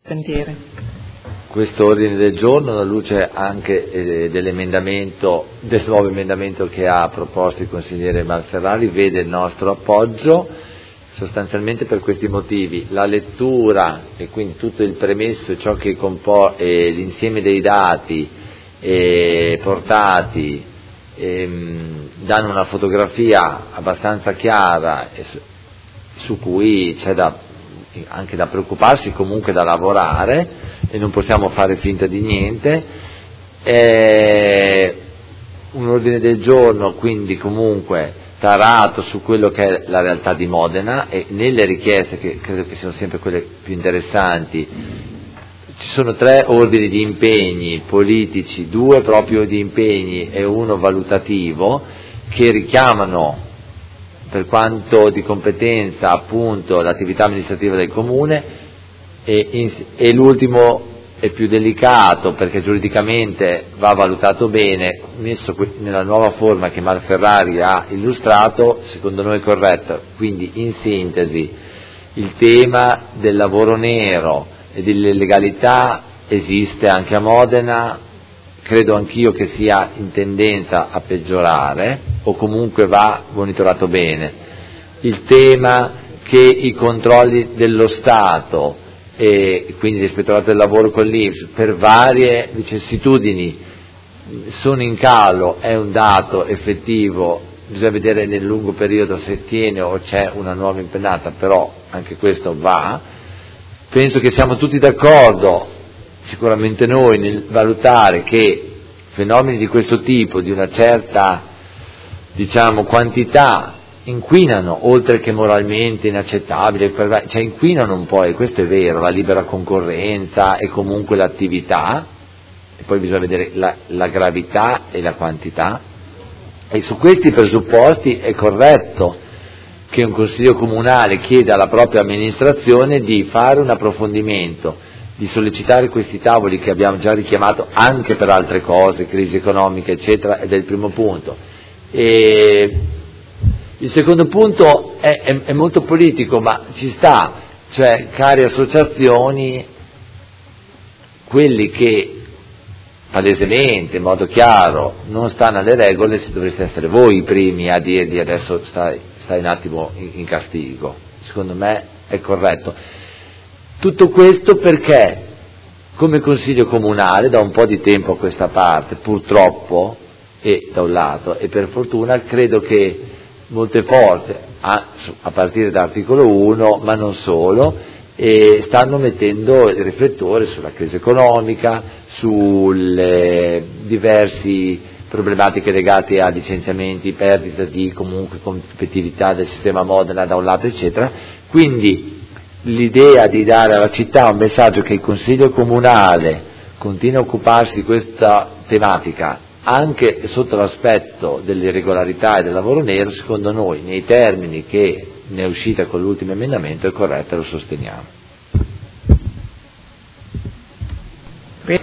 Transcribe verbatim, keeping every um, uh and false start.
cantiere. Questo ordine del giorno, alla luce anche eh, dell'emendamento, del nuovo emendamento che ha proposto il consigliere Malferrari, vede il nostro appoggio sostanzialmente per questi motivi. La lettura e quindi tutto il premesso, ciò che compo- eh, l'insieme dei dati eh, portati ehm, danno una fotografia abbastanza chiara e su, su cui c'è da anche da preoccuparsi, comunque da lavorare, e non possiamo fare finta di niente. È un ordine del giorno quindi comunque tarato su quello che è la realtà di Modena, e nelle richieste, che credo che siano sempre quelle più interessanti, ci sono tre ordini di impegni politici, due proprio di impegni e uno valutativo, che richiamano per quanto di competenza appunto l'attività amministrativa del Comune, e, in, e l'ultimo è più delicato perché giuridicamente va valutato bene, messo nella nuova forma che Malferrari ha illustrato, secondo noi è corretto. Quindi in sintesi il tema del lavoro nero e dell'illegalità esiste anche a Modena, credo anch'io che sia in tendenza a peggiorare, o comunque va monitorato bene. Il tema che i controlli dello Stato e quindi l'ispettorato del lavoro con l'I N P S per varie vicissitudini sono in calo è un dato effettivo, bisogna vedere nel lungo periodo se tiene o c'è una nuova impennata, però anche questo va. Penso che siamo tutti d'accordo, sicuramente noi, nel valutare che fenomeni di questo tipo, di una certa diciamo quantità, inquinano, oltre che moralmente inaccettabile, cioè inquinano un po', e questo è vero, la libera concorrenza e comunque l'attività, e poi bisogna vedere la, la gravità e la quantità, e su questi presupposti è corretto che un consiglio comunale chieda alla propria amministrazione di fare un approfondimento, di sollecitare questi tavoli che abbiamo già richiamato anche per altre cose, crisi economica eccetera, ed è il primo punto. E il secondo punto è, è, è molto politico, ma ci sta, cioè cari associazioni, quelli che palesemente, in modo chiaro, non stanno alle regole, se dovreste essere voi i primi a dirgli adesso stai, stai un attimo in, in castigo. Secondo me è corretto. Tutto questo perché, come Consiglio Comunale, da un po' di tempo a questa parte, purtroppo, e da un lato, e per fortuna, credo che molte forze, a, a partire dall'articolo uno, ma non solo, e stanno mettendo il riflettore sulla crisi economica, sulle diverse problematiche legate a licenziamenti, perdita di comunque competitività del sistema Modena da un lato eccetera. Quindi l'idea di dare alla città un messaggio che il Consiglio Comunale continua a occuparsi di questa tematica anche sotto l'aspetto dell'irregolarità e del lavoro nero, secondo noi, nei termini che ne è uscita con l'ultimo emendamento, è corretto e lo sosteniamo.